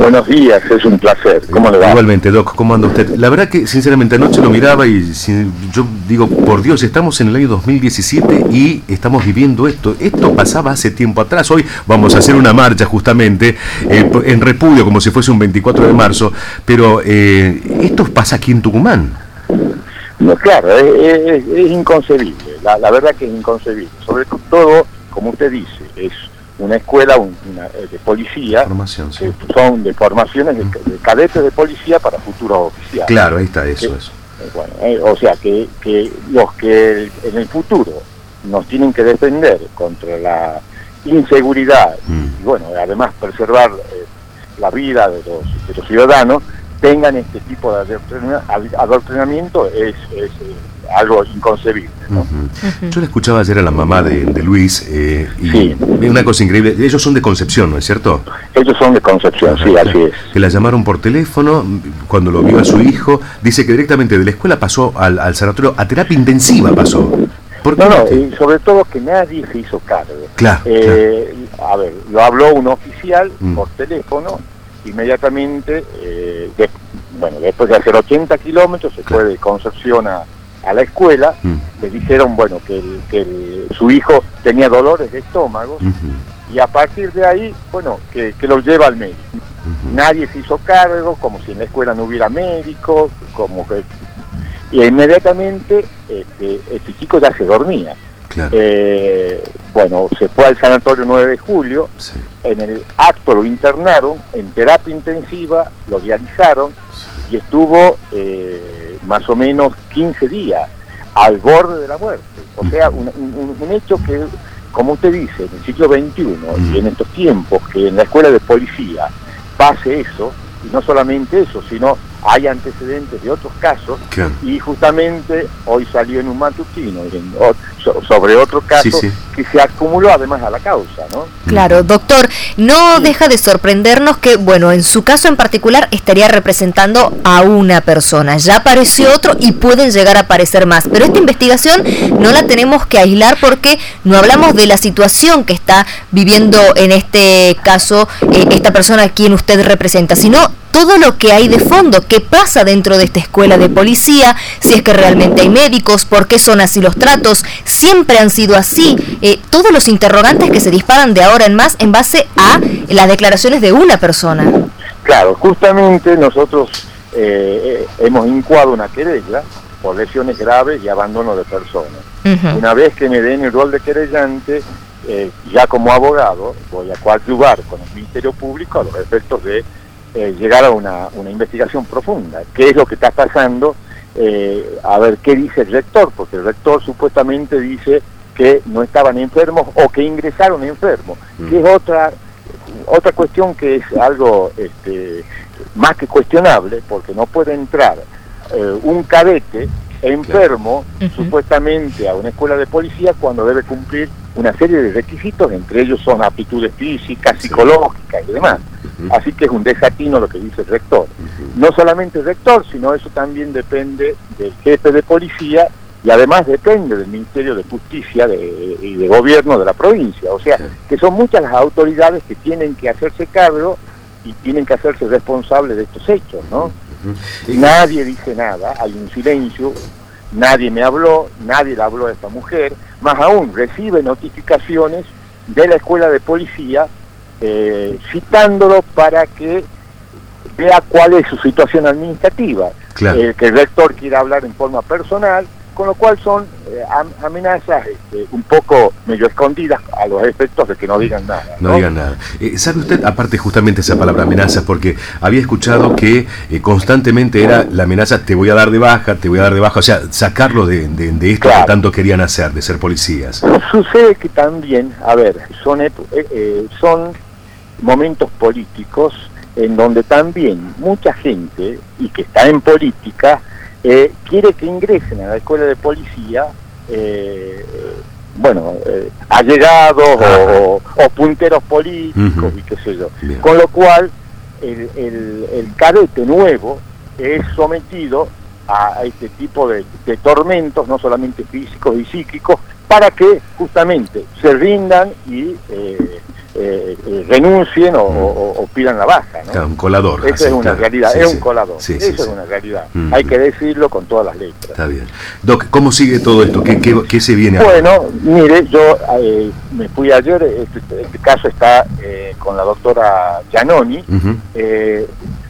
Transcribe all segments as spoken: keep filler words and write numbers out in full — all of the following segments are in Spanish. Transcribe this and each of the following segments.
Buenos días, es un placer. ¿Cómo le va? Igualmente, Doc, ¿cómo anda usted? La verdad que, sinceramente, anoche lo miraba y si, yo digo, por Dios, estamos en el año dos mil diecisiete y estamos viviendo esto. Esto pasaba hace tiempo atrás. Hoy vamos a hacer una marcha, justamente, eh, en repudio, como si fuese un veinticuatro de marzo, pero eh, esto pasa aquí en Tucumán. No, claro, es, es, es inconcebible. La, la verdad que es inconcebible. Sobre todo, como usted dice, es una escuela una, de policía, formación, sí. que son de formaciones de, de cadetes de policía para futuros oficiales. Claro, ahí está, eso, que, eso. Eh, bueno, eh, o sea, que, que los que en el futuro nos tienen que defender contra la inseguridad mm. y, bueno, además preservar eh, la vida de los, de los ciudadanos, tengan este tipo de adoctrinamiento es, es eh, algo inconcebible, ¿no? Uh-huh. Yo le escuchaba ayer a la mamá de, de Luis eh, y sí. una cosa increíble. Ellos son de Concepción, ¿no es cierto? Ellos son de Concepción, sí, así es. Que la llamaron por teléfono cuando lo vio a su hijo. Dice que directamente de la escuela pasó al, al sanatorio, a terapia intensiva pasó. ¿Por qué? No, no, y sobre todo que nadie se hizo cargo. Claro, eh, claro. A ver, lo habló un oficial mm. por teléfono, inmediatamente, eh, de, bueno, después de hacer ochenta kilómetros, se claro. fue de Concepción a, a la escuela, mm. le dijeron, bueno, que, el, que el, su hijo tenía dolores de estómago, uh-huh. y a partir de ahí, bueno, que, que lo lleva al médico. Uh-huh. Nadie se hizo cargo, como si en la escuela no hubiera médico, como que... Y inmediatamente este, este chico ya se dormía. Claro. Eh, bueno, se fue al sanatorio nueve de julio, sí. En el acto lo internaron en terapia intensiva, lo dializaron sí. y estuvo eh, más o menos quince días al borde de la muerte. O sea, un, un, un hecho que, como usted dice, en el siglo veintiuno mm. y en estos tiempos que en la escuela de policía pase eso, y no solamente eso, sino hay antecedentes de otros casos, claro. y justamente hoy salió en un matutino en, o, sobre otro caso sí, sí. que se acumuló además a la causa, ¿no? Claro, doctor, no sí. deja de sorprendernos que, bueno, en su caso en particular estaría representando a una persona, ya apareció otro y pueden llegar a aparecer más, pero esta investigación no la tenemos que aislar porque no hablamos de la situación que está viviendo en este caso eh, esta persona a quien usted representa, sino todo lo que hay de fondo, qué pasa dentro de esta escuela de policía, si es que realmente hay médicos, por qué son así los tratos, siempre han sido así, eh, todos los interrogantes que se disparan de ahora en más en base a las declaraciones de una persona. Claro, justamente nosotros eh, hemos incoado una querella por lesiones graves y abandono de personas. Uh-huh. Una vez que me den el rol de querellante, eh, ya como abogado, voy a coadyuvar con el Ministerio Público a los efectos de Eh, llegar a una, una investigación profunda. ¿Qué es lo que está pasando? Eh, a ver qué dice el rector, porque el rector supuestamente dice que no estaban enfermos o que ingresaron enfermos, mm. que es otra otra cuestión que es algo este, más que cuestionable, porque no puede entrar eh, un cadete enfermo claro. uh-huh. supuestamente a una escuela de policía cuando debe cumplir una serie de requisitos, entre ellos son aptitudes físicas, sí. psicológicas y demás. Uh-huh. Así que es un desatino lo que dice el rector. Uh-huh. No solamente el rector, sino eso también depende del jefe de policía y además depende del Ministerio de Justicia de, y de Gobierno de la provincia. O sea, sí. que son muchas las autoridades que tienen que hacerse cargo y tienen que hacerse responsables de estos hechos, ¿no? Uh-huh. Y nadie dice nada, hay un silencio, nadie me habló, nadie le habló a esta mujer, más aún recibe notificaciones de la escuela de policía eh, citándolo para que vea cuál es su situación administrativa, claro. eh, que el rector quiera hablar en forma personal, con lo cual son eh, amenazas este, un poco medio escondidas a los efectos de que no digan nada. No, no digan nada. Eh, ¿Sabe usted, aparte justamente esa palabra amenazas, porque había escuchado que eh, constantemente era la amenaza, te voy a dar de baja, te voy a dar de baja, o sea, sacarlo de, de, de esto claro. que tanto querían hacer, de ser policías? Sucede que también, a ver, son, eh, eh, son momentos políticos en donde también mucha gente, y que está en política, Eh, quiere que ingresen a la escuela de policía, eh, bueno, eh, allegados o, o punteros políticos uh-huh. y qué sé yo. Bien. Con lo cual, el, el, el cadete nuevo es sometido a, a este tipo de, de tormentos, no solamente físicos y psíquicos, para que justamente se rindan y eh, eh, eh, renuncien o, mm. o, o pidan la baja, ¿no? Claro, un colador. Eso así, es una claro. realidad, sí, es sí. un colador, sí, eso sí, es sí. una realidad. Mm. Hay que decirlo con todas las letras. Está bien. Doc, ¿cómo sigue todo esto? ¿Qué, qué, qué se viene bueno, ahora? Bueno, mire, yo eh, me fui ayer, este, este caso está eh, con la doctora Giannoni, uh-huh. eh,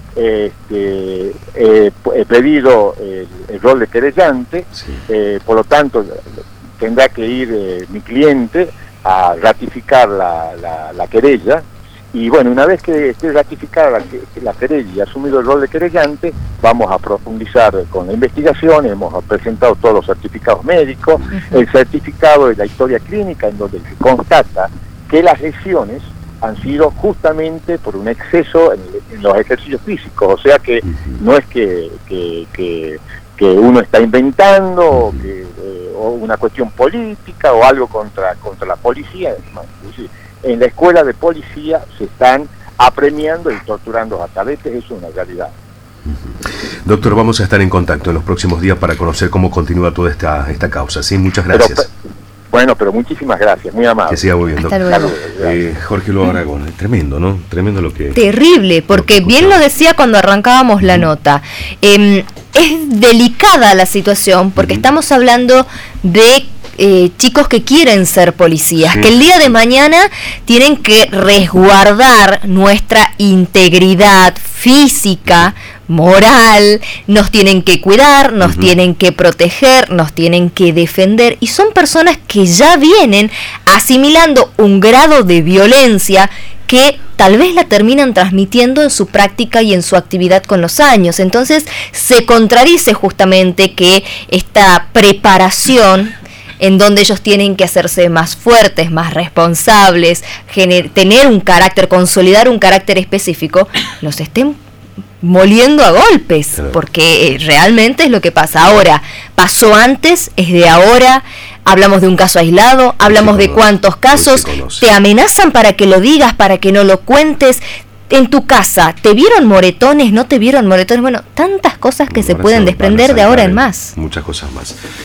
Este, eh, he pedido el, el rol de querellante, sí. eh, por lo tanto tendrá que ir eh, mi cliente a ratificar la, la, la querella, y bueno, una vez que esté ratificada la, la querella y asumido el rol de querellante, vamos a profundizar con la investigación. Hemos presentado todos los certificados médicos, uh-huh. el certificado de la historia clínica, en donde se constata que las lesiones han sido justamente por un exceso en, en los ejercicios físicos, o sea que no es que, que, que, que uno está inventando o, que, eh, o una cuestión política o algo contra, contra la policía. En la escuela de policía se están apremiando y torturando a cadetes, eso es una realidad. Doctor, vamos a estar en contacto en los próximos días para conocer cómo continúa toda esta, esta causa. Sí, muchas gracias. Pero, Bueno, pero muchísimas gracias, muy amable. Que siga muy bien, doctor. Eh, Jorge Lugo Aragón, tremendo, ¿no? Tremendo lo que... Terrible, porque lo bien lo decía cuando arrancábamos la nota. Eh, es delicada la situación, porque uh-huh. estamos hablando de eh, chicos que quieren ser policías, sí. que el día de mañana tienen que resguardar nuestra integridad física, moral, nos tienen que cuidar, nos uh-huh. tienen que proteger, nos tienen que defender, y son personas que ya vienen asimilando un grado de violencia que tal vez la terminan transmitiendo en su práctica y en su actividad con los años. Entonces se contradice justamente que esta preparación en donde ellos tienen que hacerse más fuertes, más responsables, gener- tener un carácter, consolidar un carácter específico, los estén moliendo a golpes, claro. porque realmente es lo que pasa. Ahora, pasó antes, es de ahora, hablamos de un caso aislado, hablamos de cuántos casos, te amenazan para que lo digas, para que no lo cuentes. En tu casa, ¿te vieron moretones? ¿No te vieron moretones? Bueno, tantas cosas que se pueden desprender de ahora en más. Muchas cosas más.